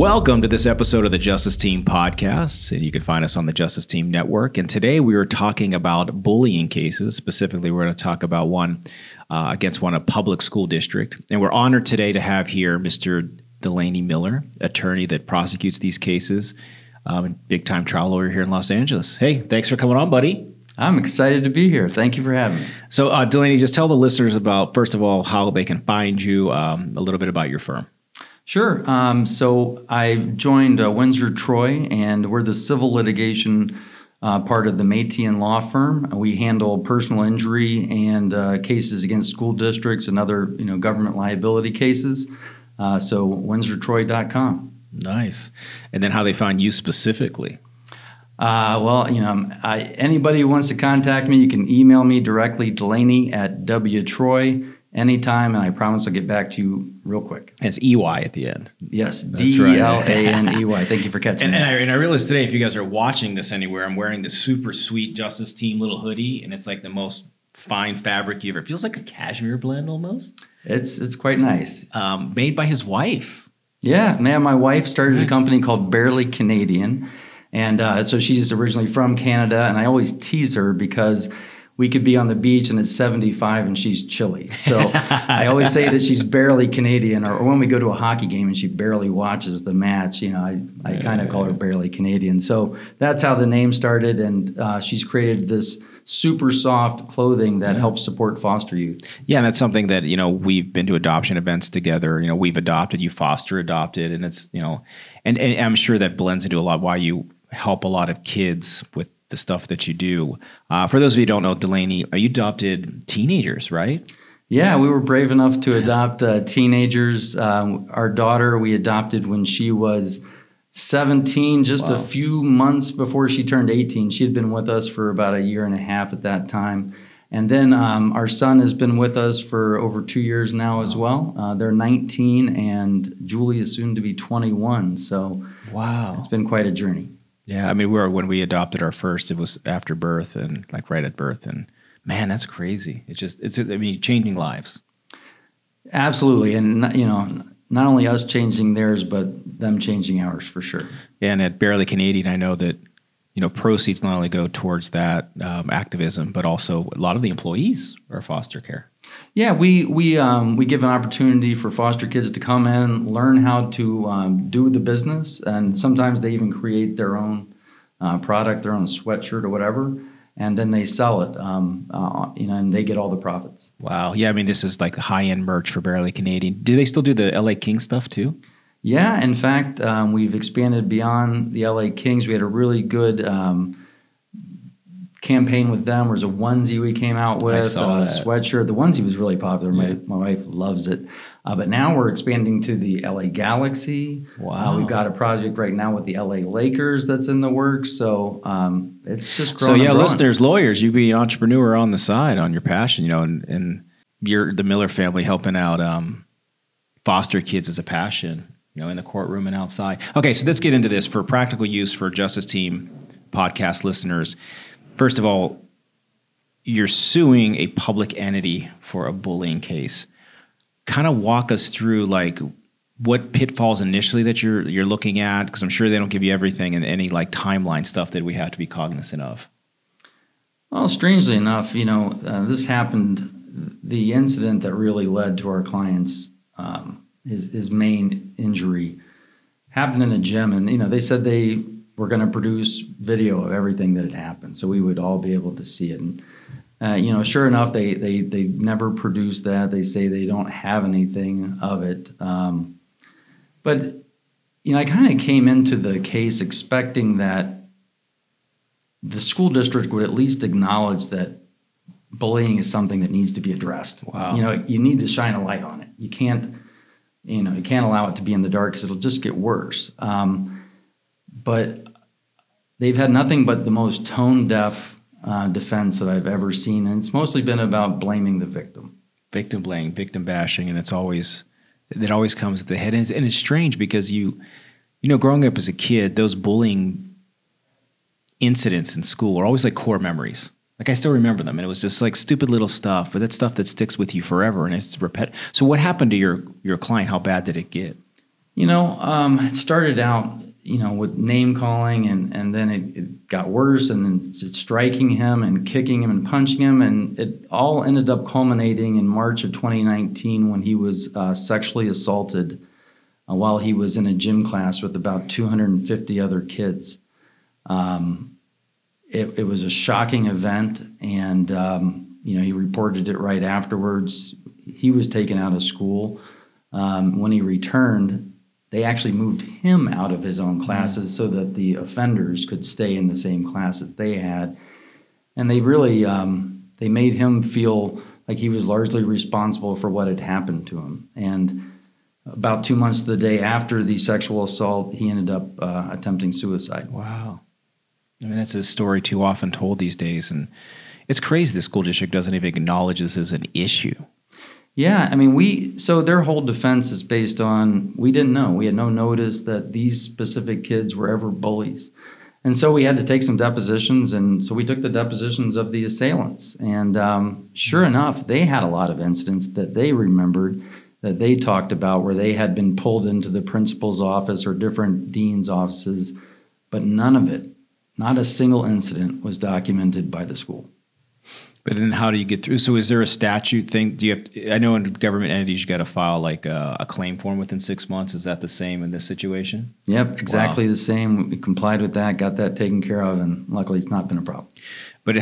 Welcome to this episode of the Justice Team podcast. You can find us on the Justice Team Network. And today we are talking about bullying cases. Specifically, we're going to talk about one against a public school district. And we're honored today to have here Mr. Delaney Miller, attorney that prosecutes these cases, big-time trial lawyer here in Los Angeles. Hey, thanks for coming on, buddy. I'm excited to be here. Thank you for having me. So, Delaney, just tell the listeners about, first of all, how they can find you, a little bit about your firm. Sure. So I joined Windsor Troy, and we're the civil litigation part of the Maytian law firm. We handle personal injury and cases against school districts and other, government liability cases. So windsortroy.com. Nice. And then how they find you specifically? Anybody who wants to contact me, you can email me directly, Delaney@WTroy. Anytime, and I promise I'll get back to you real quick. And it's EY at the end. Yes, DELANEY. Thank you for catching and that. And I realized today, if you guys are watching this anywhere, I'm wearing this super sweet Justice Team little hoodie, and it's like the most fine fabric you ever. It feels like a cashmere blend almost. It's quite nice. Made by his wife. Yeah, man, my wife started a company called Barely Canadian, and so she's originally from Canada, and I always tease her because we could be on the beach and it's 75 and she's chilly. So I always say that she's barely Canadian, or when we go to a hockey game and she barely watches the match, I kind of call her barely Canadian. So that's how the name started, and she's created this super soft clothing that helps support foster youth. Yeah, and that's something that, we've been to adoption events together. We've adopted, you foster adopted, and it's, and I'm sure that blends into a lot why you help a lot of kids with the stuff that you do. For those of you who don't know, Delaney, you adopted teenagers, right? Yeah, we were brave enough to adopt teenagers. Our daughter we adopted when she was 17, just a few months before she turned 18. She had been with us for about a year and a half at that time. And then our son has been with us for over 2 years now as well. They're 19, and Julie is soon to be 21. So it's been quite a journey. Yeah, I mean, when we adopted our first, it was after birth and like right at birth, and man, that's crazy. It's changing lives. Absolutely, and not only us changing theirs, but them changing ours for sure. Yeah, and at Barely Canadian, I know that proceeds not only go towards that activism, but also a lot of the employees are foster care. Yeah, we give an opportunity for foster kids to come in, learn how to do the business, and sometimes they even create their own product, their own sweatshirt or whatever, and then they sell it, and they get all the profits. Wow. Yeah, I mean, this is like high-end merch for Barely Canadian. Do they still do the LA Kings stuff too? Yeah, in fact, we've expanded beyond the LA Kings. We had a really good campaign with them. There was a onesie we came out with, a sweatshirt. The onesie was really popular. My wife loves it. But now we're expanding to the LA Galaxy. Wow. We've got a project right now with the LA Lakers that's in the works. So it's just growing. So yeah, and growing. Listeners, lawyers, you be an entrepreneur on the side, on your passion, and you're the Miller family helping out foster kids as a passion, in the courtroom and outside. Okay, so let's get into this for practical use for Justice Team podcast listeners. First of all, you're suing a public entity for a bullying case. Kind of walk us through what pitfalls initially that you're looking at, because I'm sure they don't give you everything, and any timeline stuff that we have to be cognizant of. Well, strangely enough, this happened. The incident that really led to our client's his main injury happened in a gym, and they said they were going to produce video of everything that had happened, so we would all be able to see it. And sure enough, they never produced that. They say they don't have anything of it. But I kind of came into the case expecting that the school district would at least acknowledge that bullying is something that needs to be addressed. Wow. You need to shine a light on it. You can't allow it to be in the dark because it'll just get worse. But they've had nothing but the most tone-deaf defense that I've ever seen, and it's mostly been about blaming the victim. Victim blaming, victim bashing, and it always comes at the head. And it's strange because growing up as a kid, those bullying incidents in school are always like core memories. Like I still remember them, and it was just like stupid little stuff, but that's stuff that sticks with you forever, and it's repetitive. So what happened to your client? How bad did it get? It started out, with name calling, and then it got worse, and then striking him and kicking him and punching him, and it all ended up culminating in March of 2019 when he was sexually assaulted while he was in a gym class with about 250 other kids. It was a shocking event, and he reported it right afterwards. He was taken out of school. When he returned, they actually moved him out of his own classes so that the offenders could stay in the same classes they had. And they really they made him feel like he was largely responsible for what had happened to him. And about 2 months the day after the sexual assault, he ended up attempting suicide. Wow. I mean, that's a story too often told these days. And it's crazy the school district doesn't even acknowledge this as an issue. Yeah, I mean, so their whole defense is based on, we didn't know. We had no notice that these specific kids were ever bullies. And so we had to take some depositions, and so we took the depositions of the assailants. And sure enough, they had a lot of incidents that they remembered, that they talked about, where they had been pulled into the principal's office or different dean's offices, but none of it, not a single incident, was documented by the school. But then how do you get through? So is there a statute thing? Do you have, I know in government entities you got to file like a claim form within 6 months. Is that the same in this situation? Yep, exactly the same. We complied with that, got that taken care of, and luckily it's not been a problem. But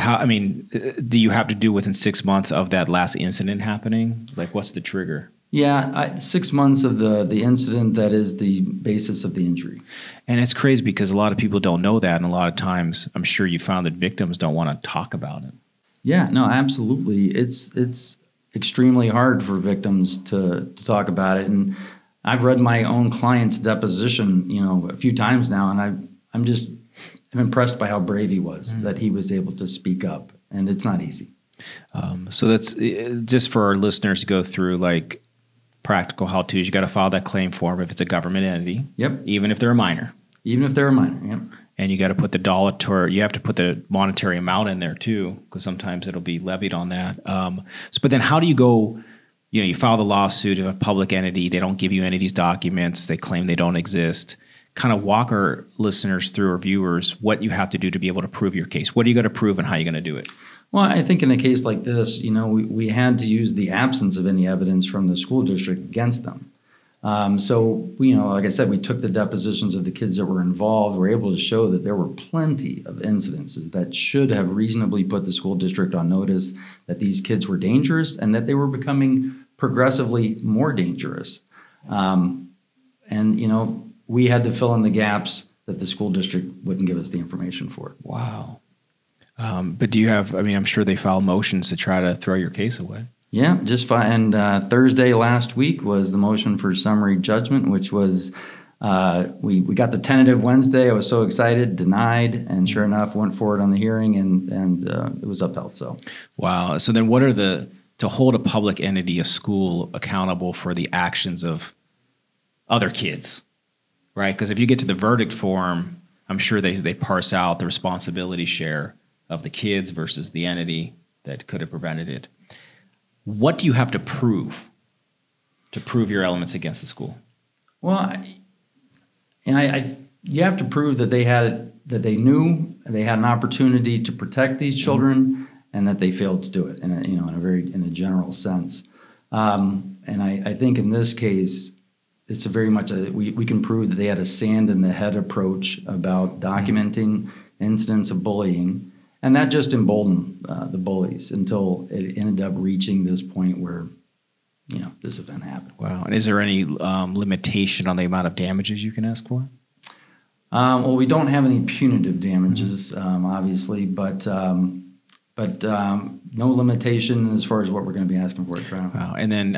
do you have to do within 6 months of that last incident happening? Like, what's the trigger? Yeah, 6 months of the incident that is the basis of the injury. And it's crazy because a lot of people don't know that, and a lot of times I'm sure you found that victims don't want to talk about it. Yeah, no, absolutely. It's extremely hard for victims to talk about it. And I've read my own client's deposition, a few times now, and I'm impressed by how brave he was, that he was able to speak up. And it's not easy. So that's just for our listeners to go through, like, practical how-tos. You got to file that claim form if it's a government entity. Yep. Even if they're a minor. Even if they're a minor, yep. And you got to put you have to put the monetary amount in there too, because sometimes it'll be levied on that. But then how do you go, you file the lawsuit of a public entity, they don't give you any of these documents, they claim they don't exist. Kind of walk our listeners through, or viewers, what you have to do to be able to prove your case. What are you going to prove and how are you going to do it? Well, I think in a case like this, we had to use the absence of any evidence from the school district against them. So, like I said, we took the depositions of the kids that were involved. We were able to show that there were plenty of incidences that should have reasonably put the school district on notice that these kids were dangerous and that they were becoming progressively more dangerous. We had to fill in the gaps that the school district wouldn't give us the information for. Wow. But do you have, I'm sure they filed motions to try to throw your case away. Yeah, and Thursday last week was the motion for summary judgment, which was, we got the tentative Wednesday. I was so excited, denied, and sure enough, went forward on the hearing, and it was upheld. So, wow. So then what are to hold a public entity, a school, accountable for the actions of other kids, right? Because if you get to the verdict form, I'm sure they parse out the responsibility share of the kids versus the entity that could have prevented it. What do you have to prove your elements against the school? Well, you have to prove that they knew they had an opportunity to protect these children, and that they failed to do it in a general sense. And I think in this case, it's very much we can prove that they had a sand in the head approach about documenting incidents of bullying. And that just emboldened the bullies until it ended up reaching this point where, this event happened. Wow. And is there any limitation on the amount of damages you can ask for? Well, we don't have any punitive damages, obviously, but no limitation as far as what we're going to be asking for at trial. Wow. And then,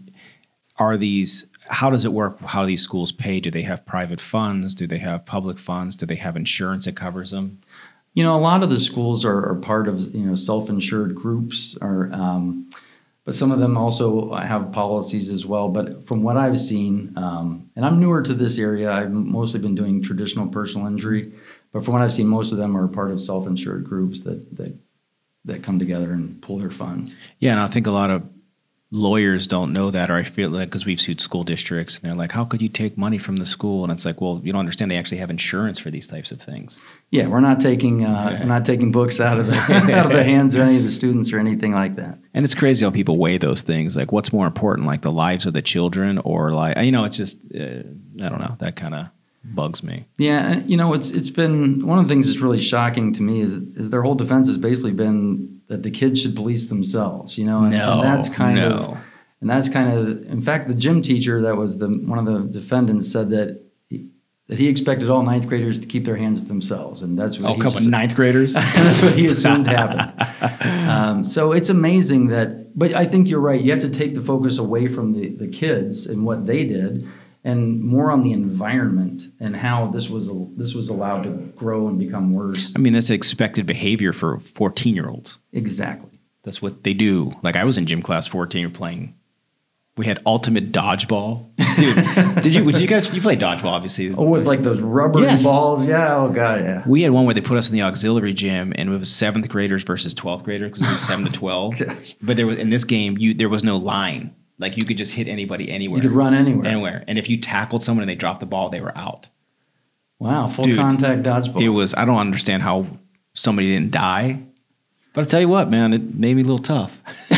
how does it work? How do these schools pay? Do they have private funds? Do they have public funds? Do they have insurance that covers them? A lot of the schools are part of self-insured groups, but some of them also have policies as well. But from what I've seen, and I'm newer to this area, I've mostly been doing traditional personal injury. But from what I've seen, most of them are part of self-insured groups that come together and pull their funds. Yeah, and I think a lot of lawyers don't know that, or I feel like because we've sued school districts and they're like, how could you take money from the school? And it's like, well, you don't understand. They actually have insurance for these types of things. Yeah, we're not taking books out of the out of the hands of any of the students or anything like that. And it's crazy how people weigh those things. Like, what's more important, like the lives of the children, or like, it's just, I don't know. That kind of bugs me. Yeah, and it's been one of the things that's really shocking to me is their whole defense has basically been that the kids should police themselves. And that's kind of, in fact, the gym teacher that was one of the defendants said that he expected all ninth graders to keep their hands to themselves, and that's what ninth graders. That's what he assumed happened. So it's amazing but I think you're right. You have to take the focus away from the kids and what they did, and more on the environment and how this was allowed to grow and become worse. I mean, that's expected behavior for 14-year-olds. Exactly. That's what they do. Like, I was in gym class 14, playing. We had ultimate dodgeball. Dude, you played dodgeball, obviously. Oh, with like those rubber balls? Yeah, oh God, yeah. We had one where they put us in the auxiliary gym, and it was 7th graders versus 12th graders because it was 7 to 12. Gosh. But in this game, there was no line. Like, you could just hit anybody anywhere. You could run anywhere. Anywhere. And if you tackled someone and they dropped the ball, they were out. Wow, full contact dodgeball. I don't understand how somebody didn't die. But I'll tell you what, man, it made me a little tough.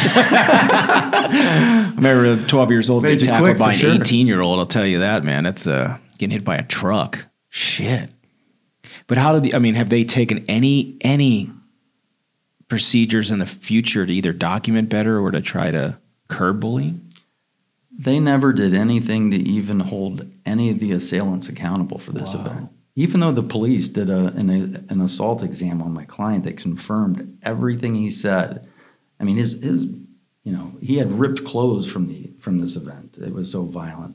I remember 12 years old getting tackled by an 18-year-old. I'll tell you that, man. That's getting hit by a truck. Shit. But have they taken any procedures in the future to either document better or to try to curb bullying? They never did anything to even hold any of the assailants accountable for this event. Even though the police did an assault exam on my client that confirmed everything he said. I mean, he had ripped clothes from this event. It was so violent.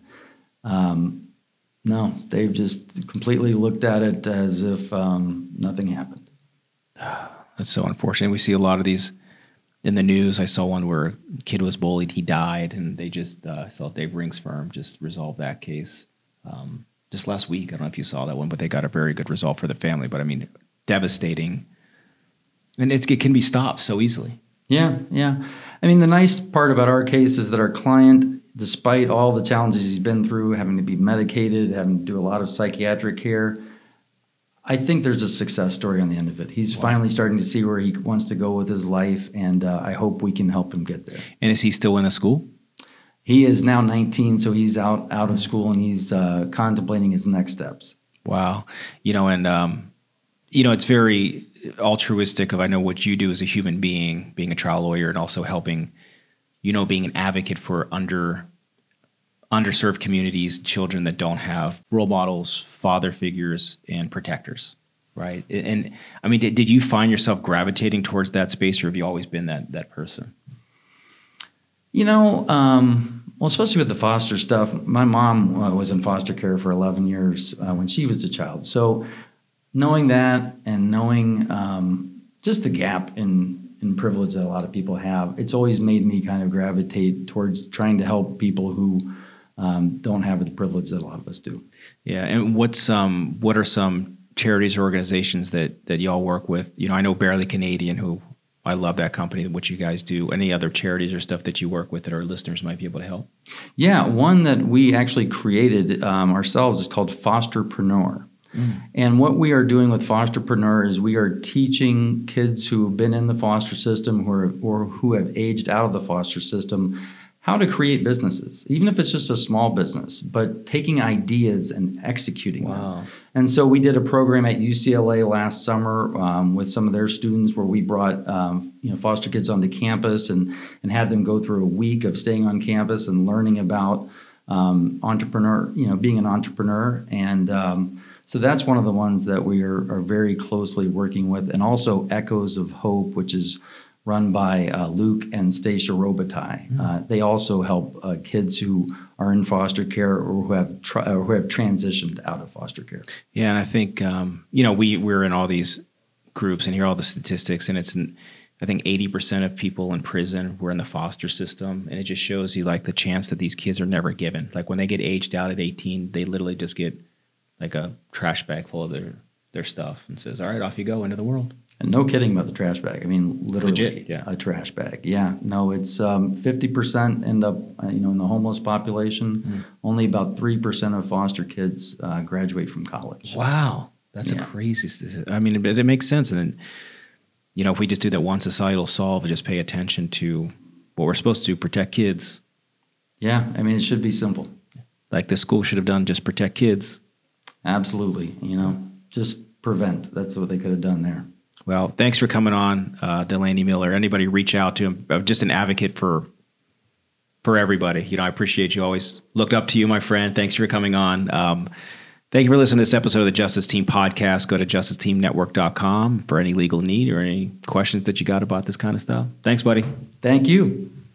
No, they've just completely looked at it as if nothing happened. That's so unfortunate. We see a lot of these in the news. I saw one where a kid was bullied, he died, and they just saw Dave Ring's firm just resolve that case. Just last week, I don't know if you saw that one, but they got a very good result for the family. But I mean, devastating. And it can be stopped so easily. Yeah. I mean, the nice part about our case is that our client, despite all the challenges he's been through, having to be medicated, having to do a lot of psychiatric care, I think there's a success story on the end of it. He's finally starting to see where he wants to go with his life, and I hope we can help him get there. And is he still in a school? He is now 19, so he's out of school, and he's contemplating his next steps. Wow. It's very altruistic I know what you do as a human being, being a trial lawyer, and also helping, being an advocate for underserved communities, children that don't have role models, father figures, and protectors, right? And I mean, did you find yourself gravitating towards that space, or have you always been that person? Well, especially with the foster stuff, my mom was in foster care for 11 years when she was a child. So knowing that and knowing just the gap in privilege that a lot of people have, it's always made me kind of gravitate towards trying to help people who don't have the privilege that a lot of us do. Yeah, and what are some charities or organizations that y'all work with? I know Barely Canadian, who I love that company, what you guys do. Any other charities or stuff that you work with that our listeners might be able to help? Yeah, one that we actually created ourselves is called Fosterpreneur. And what we are doing with Fosterpreneur is we are teaching kids who have been in the foster system or who have aged out of the foster system how to create businesses, even if it's just a small business, but taking ideas and executing them. And so we did a program at UCLA last summer with some of their students where we brought foster kids onto campus and had them go through a week of staying on campus and learning about being an entrepreneur. And so that's one of the ones that we are very closely working with. And also Echoes of Hope, which is run by Luke and Stacia Robitaille. They also help kids who are in foster care or who have transitioned out of foster care. Yeah, and I think we're in all these groups and hear all the statistics, and I think 80% of people in prison were in the foster system, and it just shows you like the chance that these kids are never given. Like when they get aged out at 18, they literally just get like a trash bag full of their stuff and says, "All right, off you go into the world." And no kidding about the trash bag. I mean, literally legit, yeah. a trash bag. Yeah, no, it's 50% end up, in the homeless population. Only about 3% of foster kids graduate from college. Wow. That's a crazy statistic. I mean, it makes sense. And then, if we just do that one societal solve and just pay attention to what we're supposed to protect kids. Yeah, I mean, it should be simple. Like this school should have done, just protect kids. Absolutely. Just prevent. That's what they could have done there. Well, thanks for coming on, Delaney Miller. Anybody reach out to him. I'm just an advocate for everybody. I appreciate you. Always looked up to you, my friend. Thanks for coming on. Thank you for listening to this episode of the Justice Team Podcast. Go to justiceteamnetwork.com for any legal need or any questions that you got about this kind of stuff. Thanks, buddy. Thank you.